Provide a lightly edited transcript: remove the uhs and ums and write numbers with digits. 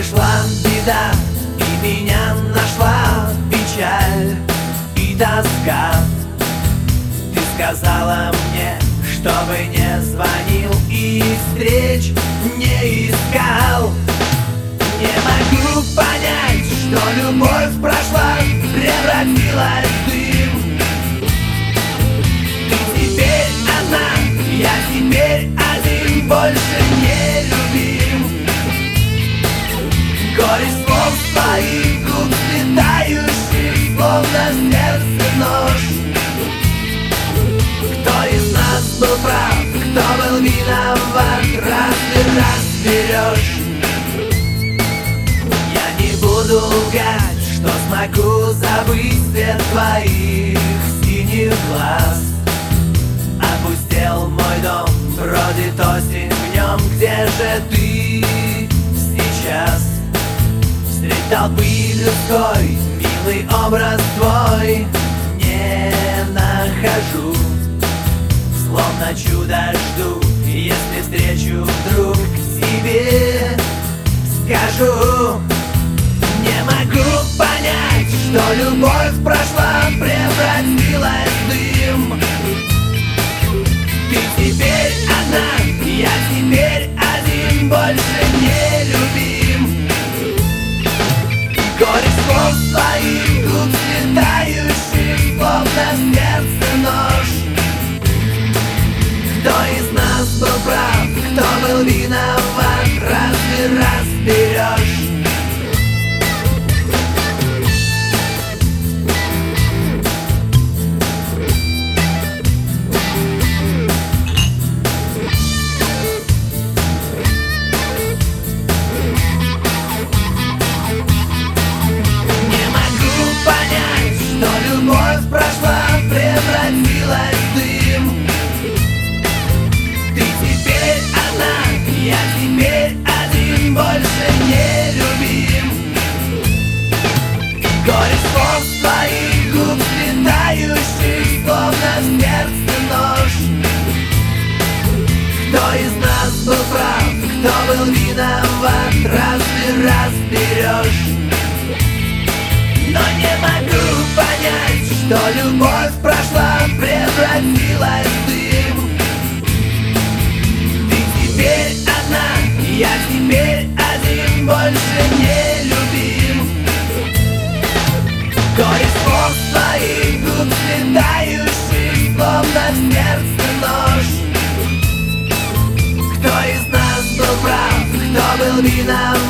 пришла беда, и меня нашла печаль и тоска. Ты сказала мне, чтобы не звонил и встреч не искал. Не могу понять, что любовь прошла, превратилась в дым. Ты теперь одна, я теперь один, больше не любим. Горечь слов твоих губ, слетающих, словно в сердце нож. Кто из нас был прав, кто был виноват, разберешь. Я не буду лгать, что смогу забыть свет твоих синих глаз. Опустел мой дом, бродит осень в нем, где же ты сейчас? Средь толпы людской милый образ твой не нахожу. Словно чудо жду, если встречу вдруг к тебе скажу. Не могу понять, что любовь прошла, превратилась в дым. Ты теперь одна, я теперь один, больше не любим. Горечь слов твоих губ, слетающих, словно в сердце нож. Кто из нас был прав, кто был виноват, разве разберешь? Не могу понять, что любовь прошла, превратилась в дым. Ты теперь одна, я теперь один, больше не любим. Горечь слов твоих губ, слетающих, словно в сердце нож. Кто из нас был прав, кто был виноват, разве разберешь? Но не могу понять, что любовь прошла, превратилась в дым. Ты теперь одна, я теперь один, больше не любим. Горечь слов твоих губ, слетающих, словно в сердце нож. Кто из нас был прав, кто был виноват?